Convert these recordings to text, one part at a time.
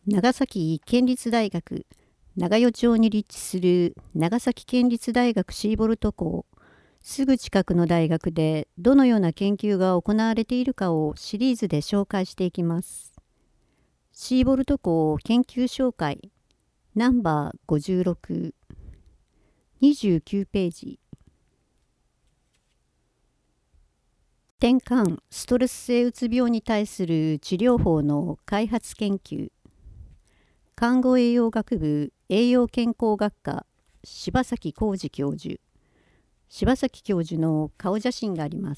長崎県立大学長与町に立地する長崎県立大学シーボルト校、すぐ近くの大学でどのような研究が行われているかをシリーズで紹介していきます。シーボルト校研究紹介ナンバー56、29ページ。転換ストレス性うつ病に対する治療法の開発研究。看護栄養学部栄養健康学科柴崎浩二教授。柴崎教授の顔写真があります。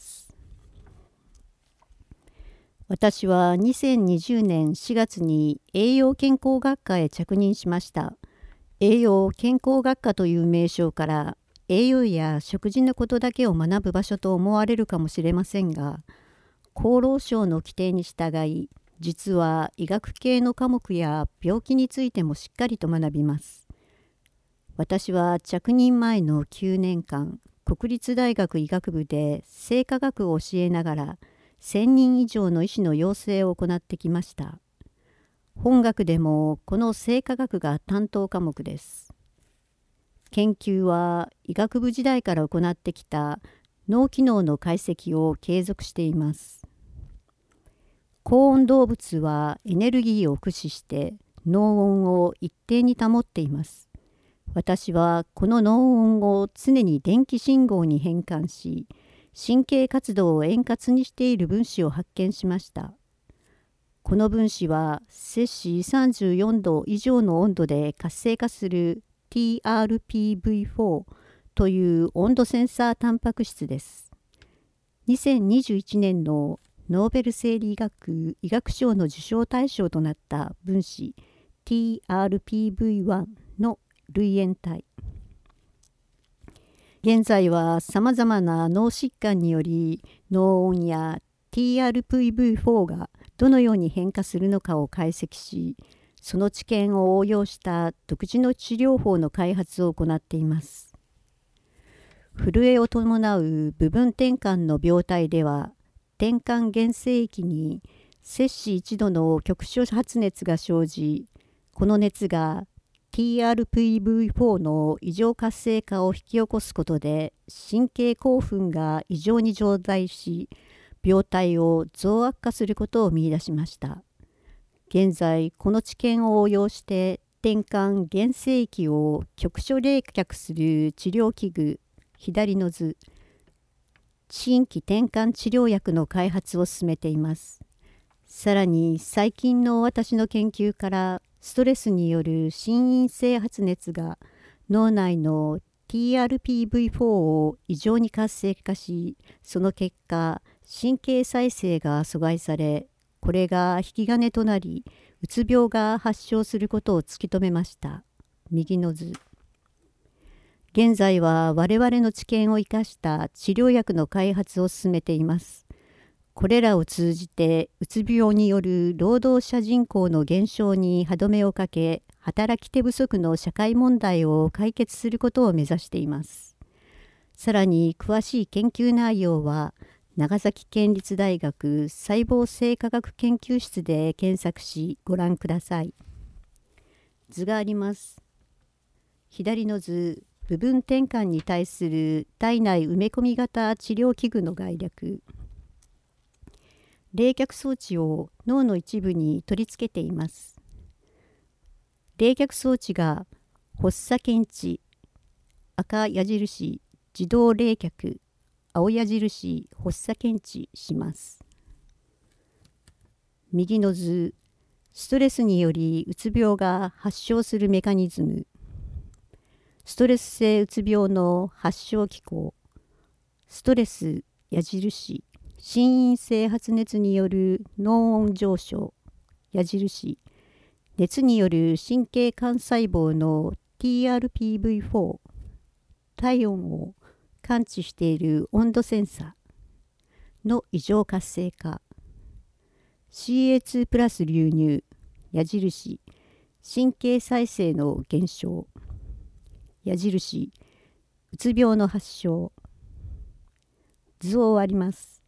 私は2020年4月に栄養健康学科へ着任しました。栄養健康学科という名称から栄養や食事のことだけを学ぶ場所と思われるかもしれませんが、厚労省の規定に従い、実は医学系の科目や病気についてもしっかりと学びます。私は着任前の9年間、国立大学医学部で生化学を教えながら、1000人以上の医師の養成を行ってきました。本学でもこの生化学が担当科目です。研究は医学部時代から行ってきた脳機能の解析を継続しています。高温動物はエネルギーを駆使して脳温を一定に保っています。私はこの脳温を常に電気信号に変換し、神経活動を円滑にしている分子を発見しました。この分子は摂氏34度以上の温度で活性化する TRPV4 という温度センサータンパク質です。2021年のノーベル生理学・医学賞の受賞対象となった分子 TRPV1 の類塩体。現在はさまざまな脳疾患により脳温や TRPV4 がどのように変化するのかを解析し、その知見を応用した独自の治療法の開発を行っています。震えを伴う部分転換の病態では、転換原生域に摂氏1度の局所発熱が生じ、この熱が TRPV4 の異常活性化を引き起こすことで神経興奮が異常に増大し、病態を増悪化することを見出しました。現在、この知見を応用して転換原生域を局所冷却する治療器具、左の図、新規転換治療薬の開発を進めています。さらに最近の私の研究からストレスによる心因性発熱が脳内の TRPV4 を異常に活性化し、その結果神経再生が阻害され、これが引き金となりうつ病が発症することを突き止めました。右の図。現在は我々の知見を生かした治療薬の開発を進めています。これらを通じてうつ病による労働者人口の減少に歯止めをかけ、働き手不足の社会問題を解決することを目指しています。さらに詳しい研究内容は長崎県立大学細胞生化学研究室で検索しご覧ください。図があります。左の図、部分転換に対する体内埋め込み型治療器具の概略。冷却装置を脳の一部に取り付けています。冷却装置が発作検知、赤矢印、自動冷却、青矢印、発作検知します。右の図、ストレスによりうつ病が発症するメカニズム。ストレス性うつ病の発症機構。ストレス矢印、心因性発熱による脳温上昇、矢印、熱による神経幹細胞の TRPV4、体温を感知している温度センサーの異常活性化、CA2 プラス流入、矢印、神経再生の減少、矢印、うつ病の発症。図を割ります。